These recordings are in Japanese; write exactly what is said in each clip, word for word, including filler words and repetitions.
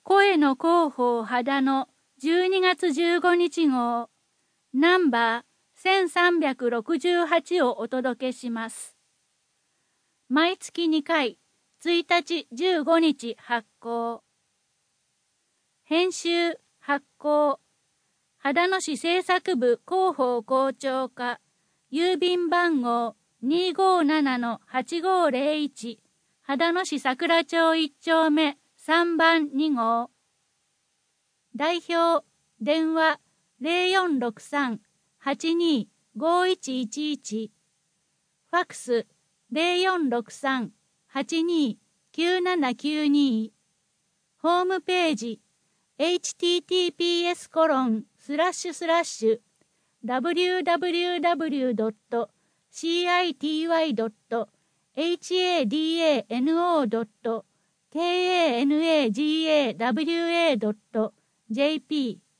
声の広報秦野じゅうにがつじゅうごにち号ナンバーせんさんびゃくろくじゅうはちをお届けします。毎月にかい、ついたちじゅうごにち発行。編集発行。秦野市政策部広報校長課、郵便番号 にーごーななのはちごーぜろいち、秦野市桜町いっちょうめさんばんに号。代表、電話ゼロよんろくさん はちにー ごいちいちいち、ファックスゼロよんろくさん はちにー きゅうななきゅうに、ホームページ エイチティーティーピーエスコロンスラッシュスラッシュダブリューダブリューダブリュードットシーアイティーワイドットエイチエーディーエーエヌオードットケーエーエヌエージーエーダブリューエードットジェーピー。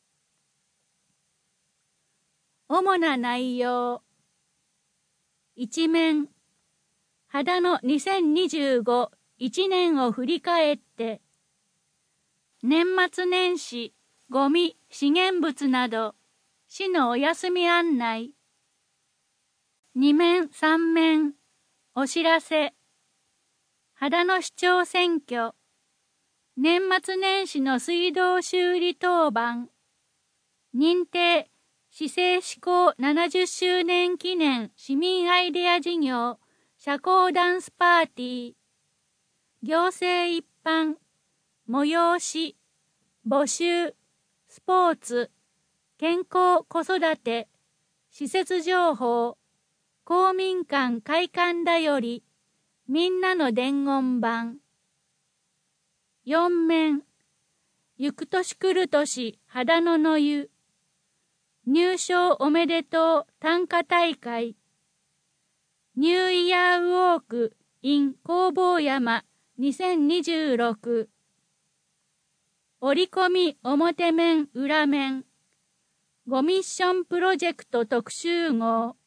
主な内容。一面、秦野にせんにじゅうごいちねんを振り返って、年末年始、ゴミ、資源物など、市のお休み案内。二面、三面、お知らせ。秦野市長選挙。年末年始の水道修理当番。認定、市政施行ななじゅっしゅうねん記念市民アイデア事業、社交ダンスパーティー。行政一般、催し、募集、スポーツ、健康子育て、施設情報、公民館開館だより、みんなの伝言板。四面、ゆく年来る年、秦野の湯。入賞おめでとう短歌大会。ニューイヤーウォーク in 弘法山にせんにじゅうろく。折り込み表面裏面。ゴミッションプロジェクト特集号。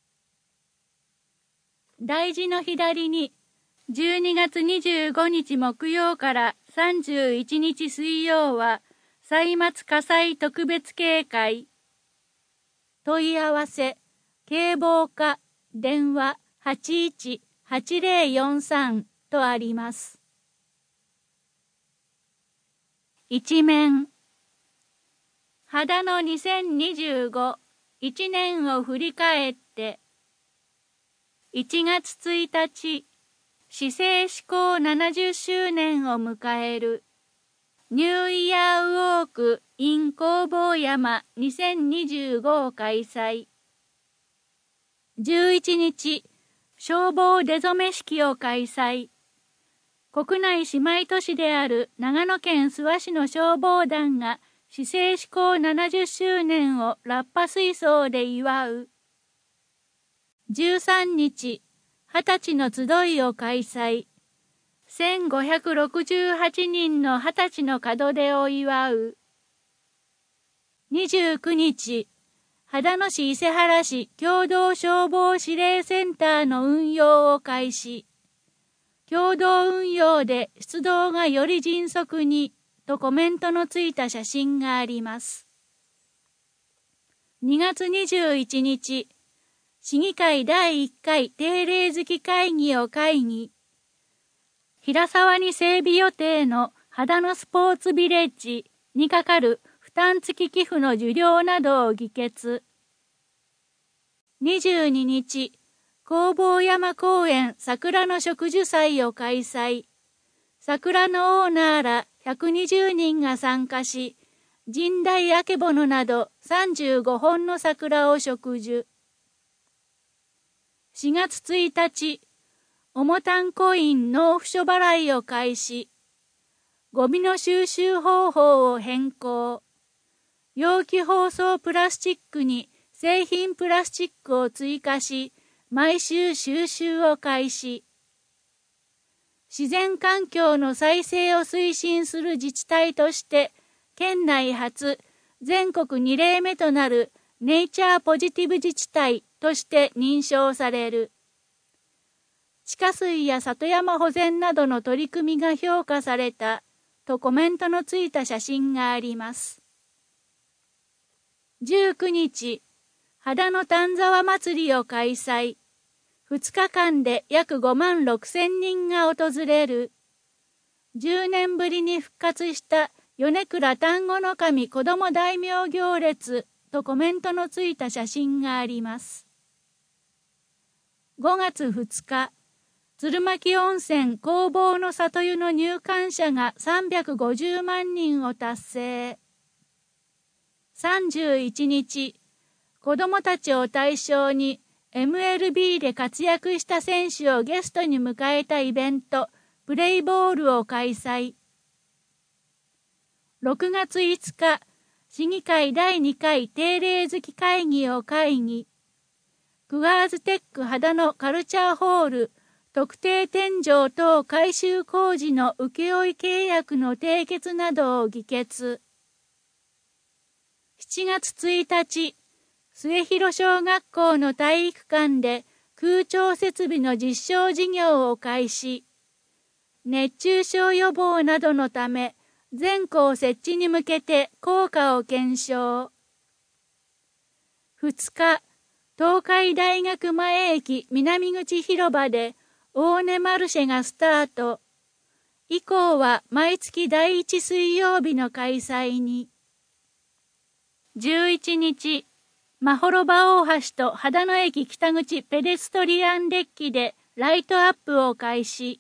大字の左に、じゅうにがつにじゅうごにち木曜からさんじゅういちにち水曜は、歳末火災特別警戒。問い合わせ、警防課、電話はちいちはちゼロよんさんとあります。一面。秦野にせんにじゅうごいちねんを振り返って、いちがつついたち、市政施行ななじゅっしゅうねんを迎える、ニューイヤーウォーク in 弘法山にせんにじゅうごを開催。じゅういちにち、消防出初め式を開催。国内姉妹都市である長野県諏訪市の消防団が市政施行ななじゅっしゅうねんをラッパ水槽で祝う。じゅうさんにち、はたちの集いを開催。せんごひゃくろくじゅうはちにんのはたちの門出を祝う。にじゅうくにち、秦野市伊勢原市共同消防指令センターの運用を開始。共同運用で出動がより迅速にとコメントのついた写真があります。にがつにじゅういちにち、市議会だいいっかい定例月会議を会議。平沢に整備予定の秦野スポーツビレッジにかかる負担付き寄付の受領などを議決。にじゅうににち、弘法山公園桜の植樹祭を開催。桜のオーナーらひゃくにじゅうにんが参加し、神代あけぼのなどさんじゅうごほんの桜を植樹。しがつついたち、重炭コイン納付書払いを開始。ゴミの収集方法を変更。容器包装プラスチックに製品プラスチックを追加し、毎週収集を開始。自然環境の再生を推進する自治体として、県内初、全国にれいめとなるネイチャーポジティブ自治体として認証される。地下水や里山保全などの取り組みが評価されたとコメントのついた写真があります。じゅうくにち、秦野丹沢祭りを開催。ふつかかんで約ごまんろくせんにんが訪れる。じゅうねんぶりに復活した米倉丹後の神子ども大名行列とコメントのついた写真があります。ごがつふつか、鶴巻温泉弘法の里湯の入館者がさんびゃくごじゅうまんにんを達成。さんじゅういちにち、子どもたちを対象に エムエルビー で活躍した選手をゲストに迎えたイベント、プレイボールを開催。ろくがついつか、市議会だいにかい定例月会議を会議。クワーズテック秦野カルチャーホール特定天井等改修工事の請負契約の締結などを議決。しちがつついたち、末広小学校の体育館で空調設備の実証事業を開始。熱中症予防などのため、全校設置に向けて効果を検証。ふつか、東海大学前駅南口広場で大根マルシェがスタート。以降は毎月だいいち水曜日の開催に。じゅういちにち、真幌場大橋と秦野駅北口ペデストリアンデッキでライトアップを開始。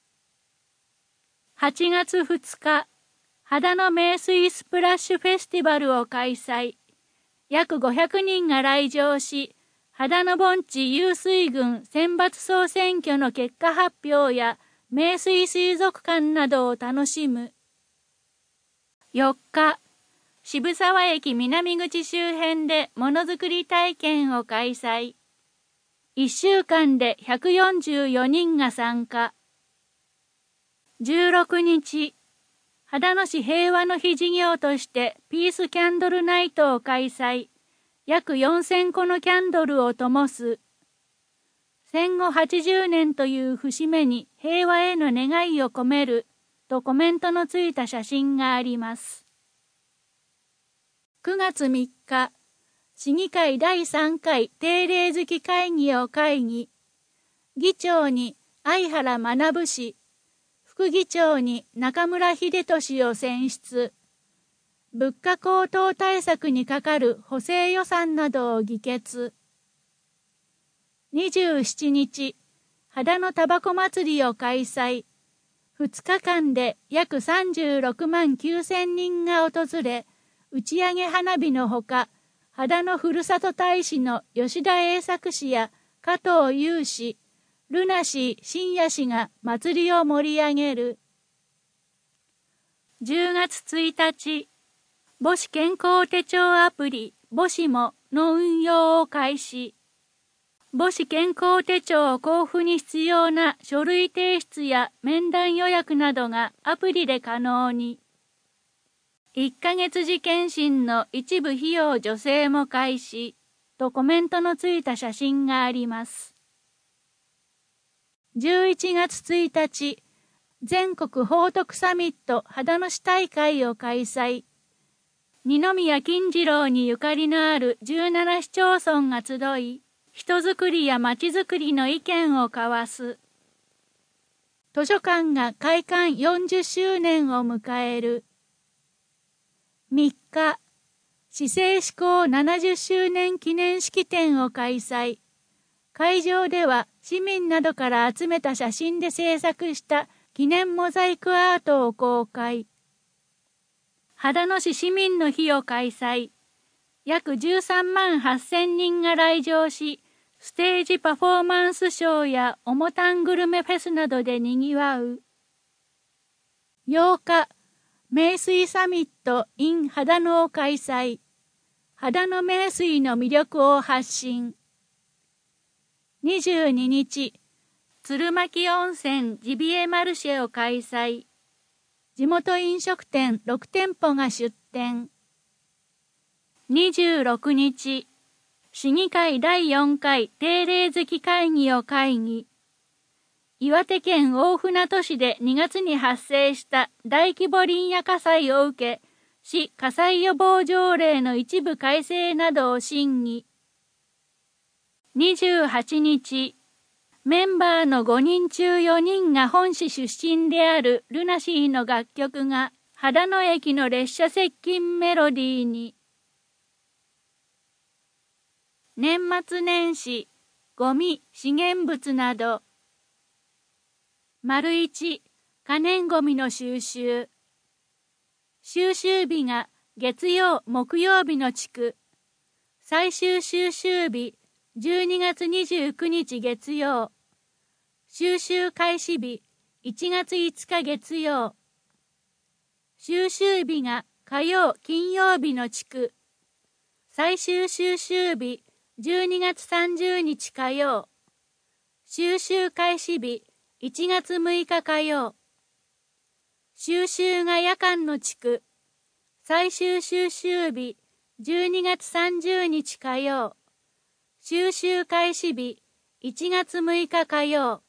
はちがつふつか、秦野名水スプラッシュフェスティバルを開催。約ごひゃくにんが来場し、秦野盆地湧水群選抜総選挙の結果発表や名水水族館などを楽しむ。よっか、渋沢駅南口周辺でものづくり体験を開催。いっしゅうかんでひゃくよんじゅうよにんが参加。じゅうろくにち、秦野市平和の日事業としてピースキャンドルナイトを開催。約よんせんこのキャンドルを灯す。戦後はちじゅうねんという節目に平和への願いを込めるとコメントのついた写真があります。くがつみっか、市議会だいさんかい定例月会議を会議。議長に相原学氏、副議長に中村秀俊を選出。物価高騰対策にかかる補正予算などを議決。にじゅうしちにち、秦野たばこ祭りを開催。ふつかかんで約さんじゅうろくまんきゅうせんにんが訪れ、打ち上げ花火のほか、秦野ふるさと大使の吉田栄作氏や加藤雄氏、ルナ氏、深夜氏が祭りを盛り上げる。じゅうがつついたち、母子健康手帳アプリ母子もの運用を開始。母子健康手帳交付に必要な書類提出や面談予約などがアプリで可能に。いっかげつ次検診の一部費用助成も開始とコメントのついた写真があります。じゅういちがつついたち、全国宝徳サミット秦野市大会を開催。二宮金次郎にゆかりのあるじゅうなな市町村が集い、人づくりやまちづくりの意見を交わす。図書館が開館よんじゅっしゅうねんを迎える。みっか、市政施行ななじゅっしゅうねん記念式典を開催。会場では市民などから集めた写真で制作した記念モザイクアートを公開。秦野市市民の日を開催。約じゅうさんまんはっせんにんが来場し、ステージパフォーマンスショーやおもたんグルメフェスなどで賑わう。ようか、名水サミット in 秦野を開催。秦野名水の魅力を発信。にじゅうににち、鶴巻温泉ジビエマルシェを開催。地元飲食店ろくてんぽが出店。にじゅうろくにち、市議会だいよんかい定例月会議を会議。 岩手県大船渡市でにがつに発生した大規模林野火災を受け、市火災予防条例の一部改正などを審議。にじゅうはちにち、メンバーのごにんちゅうよにんが本市出身であるルナシーの楽曲が秦野駅の列車接近メロディーに。年末年始、ゴミ、資源物など。丸一、可燃ゴミの収集。収集日が月曜、木曜日の地区。最終収集日、じゅうにがつにじゅうくにち月曜。収集開始日、いちがついつか月曜。収集日が火曜、金曜日の地区。最終収集日、じゅうにがつさんじゅうにち火曜。収集開始日、いちがつむいか火曜。収集が夜間の地区。最終収集日、じゅうにがつさんじゅうにち火曜。収集開始日、いちがつむいか火曜。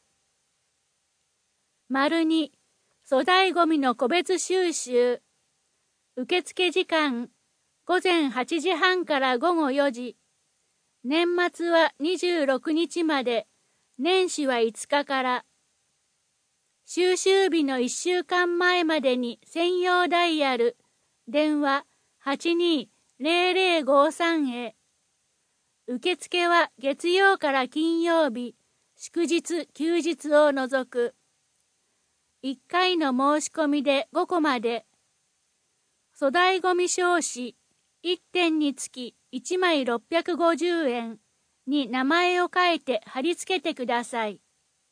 丸に、粗大ごみの個別収集。受付時間、ごぜんはちじはんからごごよじ。年末はにじゅうろくにちまで、年始はいつかから。収集日のいっしゅうかんまえまでに専用ダイヤル、電話 はちにーぜろぜろごさん へ。受付は月曜から金曜日、祝日・休日を除く。いっかいの申し込みでごこまで。粗大ごみ証紙いってんにつきいちまいろっぴゃくごじゅうえんに名前を書いて貼り付けてください。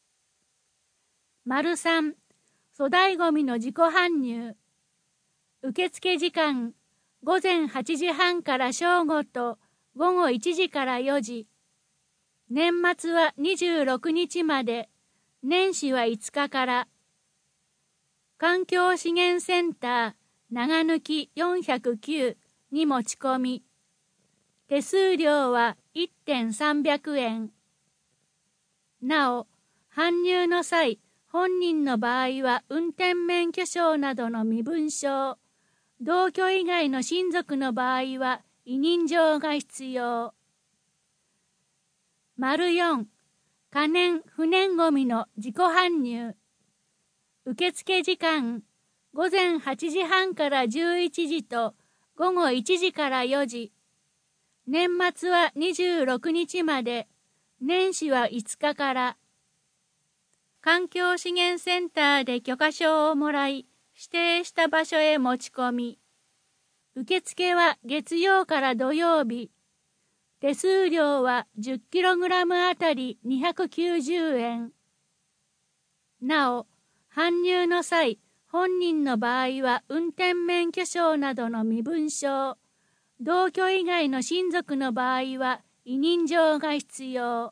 丸さん、粗大ごみの自己搬入。受付時間、ごぜんはちじはんから正午とごごいちじからよじ。年末はにじゅうろくにちまで、年始はいつかから。環境資源センター、長抜よんひゃくきゅうに持ち込み。手数料はいってんさんびゃくえん。なお、搬入の際、本人の場合は運転免許証などの身分証、同居以外の親族の場合は委任状が必要。丸よん、可燃・不燃ごみの自己搬入。受付時間、ごぜんはちじはんからじゅういちじとごごいちじからよじ。年末はにじゅうろくにちまで、年始はいつかから。環境資源センターで許可証をもらい、指定した場所へ持ち込み。受付は月曜から土曜日。手数料は じゅっキログラム あたりにひゃくきゅうじゅうえん。なお、搬入の際、本人の場合は運転免許証などの身分証、同居以外の親族の場合は委任状が必要。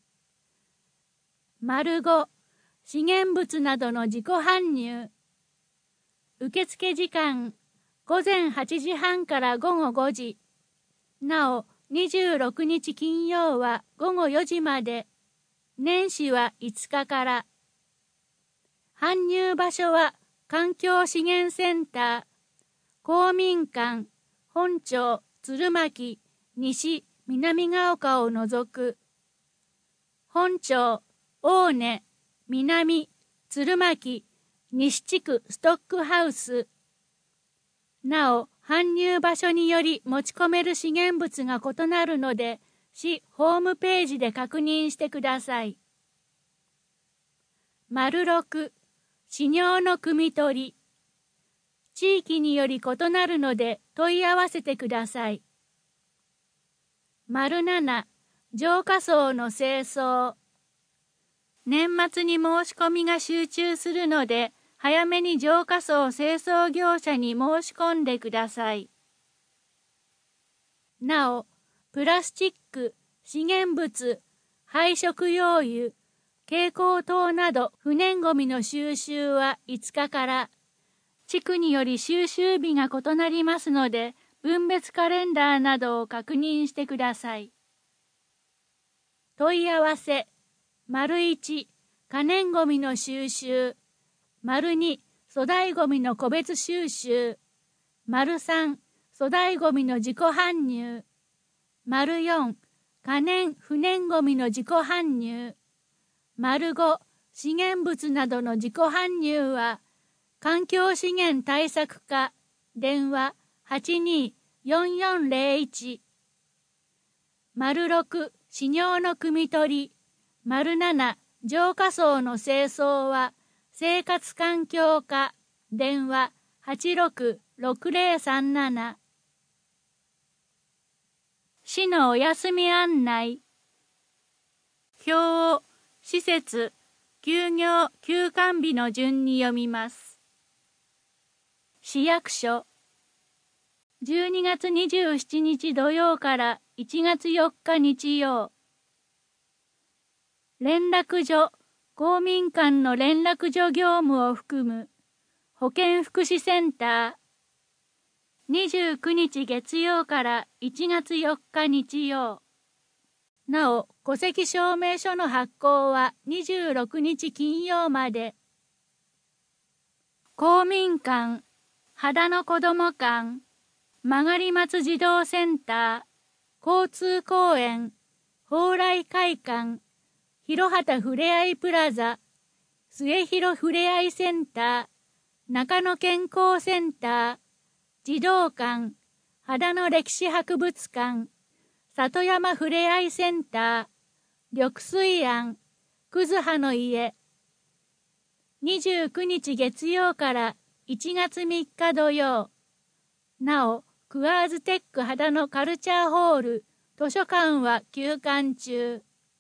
丸ご、資源物などの自己搬入。受付時間、ごぜんはちじはんからごごごじ。なお、にじゅうろくにち金曜はごごよじまで。年始はいつかから。搬入場所は環境資源センター、公民館、本町、鶴巻、西、南ヶ丘を除く。本町、大根、南、鶴巻、西地区ストックハウス。なお、搬入場所により持ち込める資源物が異なるので、市ホームページで確認してください。丸ろく、飼料の汲み取り。地域により異なるので問い合わせてください。丸なな、浄化槽の清掃。年末に申し込みが集中するので、早めに浄化槽清掃業者に申し込んでください。なお、プラスチック、資源物、廃食用油、蛍光灯など不燃ごみの収集はいつかから。地区により収集日が異なりますので、分別カレンダーなどを確認してください。問い合わせ、丸いち、 可燃ごみの収集。丸に、粗大ごみの個別収集。丸さん、粗大ごみの自己搬入。丸よん、可燃不燃ごみの自己搬入。丸ご、資源物などの自己搬入は、環境資源対策課、電話はちにーよんよんゼロいち。丸ろく、飼料の汲み取り。丸なな、浄化槽の清掃は、生活環境課、電話はちろくろくゼロさんなな。市のお休み案内。表を施設、休業、休館日の順に読みます。市役所。じゅうにがつにじゅうしちにち土曜からいちがつよっか日曜。連絡所、公民館の連絡所業務を含む保健福祉センター。にじゅうくにち月曜からいちがつよっか日曜。なお、戸籍証明書の発行はにじゅうろくにち金曜まで。公民館、秦野子ども館、曲松児童センター、交通公園、蓬莱会館、広畑ふれあいプラザ、末広ふれあいセンター、中野健康センター、児童館、秦野歴史博物館、里山ふれあいセンター、緑水庵、くずはの家。にじゅうくにち月曜からいちがつみっか土曜。なお、クアーズテック秦野カルチャーホール、図書館は休館中。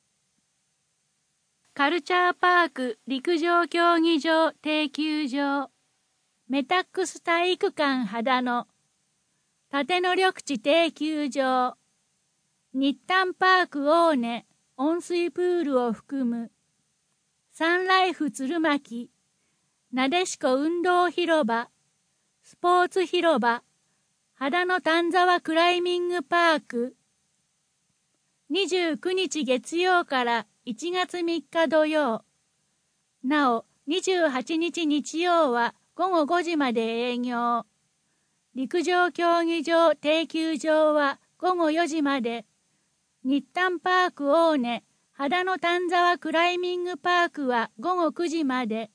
カルチャーパーク陸上競技場定休場。メタックス体育館秦野。立野緑地定休場。日誕パーク大根温水プールを含む。サンライフ鶴巻。なでしこ運動広場。スポーツ広場。秦野丹沢クライミングパーク。にじゅうくにち月曜からいちがつみっか土曜。なお、にじゅうはちにち日曜はごごごじまで営業。陸上競技場定休場はごごよじまで。日誕パーク大根、秦野丹沢クライミングパークはごごくじまで。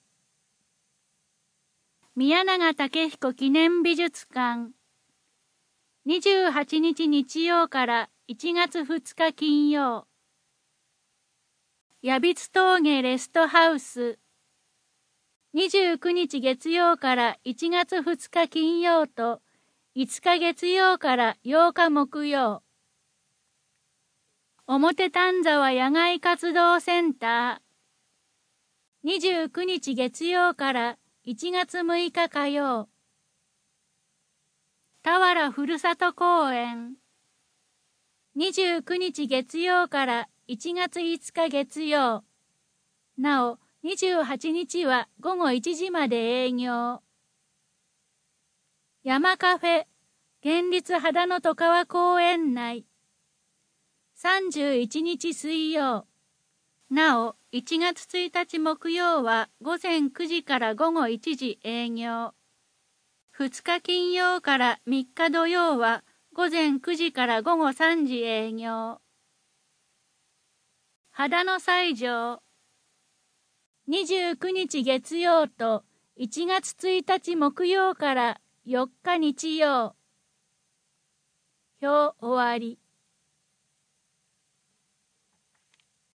宮永武彦記念美術館。にじゅうはちにち日曜からいちがつふつか金曜。矢櫃峠レストハウス。にじゅうくにち月曜からいちがつふつか金曜といつか月曜からようか木曜。表丹沢野外活動センター。にじゅうくにち月曜からいちがつむいか火曜。田原ふるさと公園。にじゅうくにち月曜からいちがついつか月曜。なお、にじゅうはちにちはごごいちじまで営業。山カフェ、県立秦野外川公園内。さんじゅういちにち水曜。なお、いちがつついたち木曜はごぜんくじからごごいちじ営業。ふつか金曜からみっか土曜はごぜんくじからごごさんじ営業。秦野西条。にじゅうくにち月曜といちがつついたち木曜からよっか日曜。表終わり。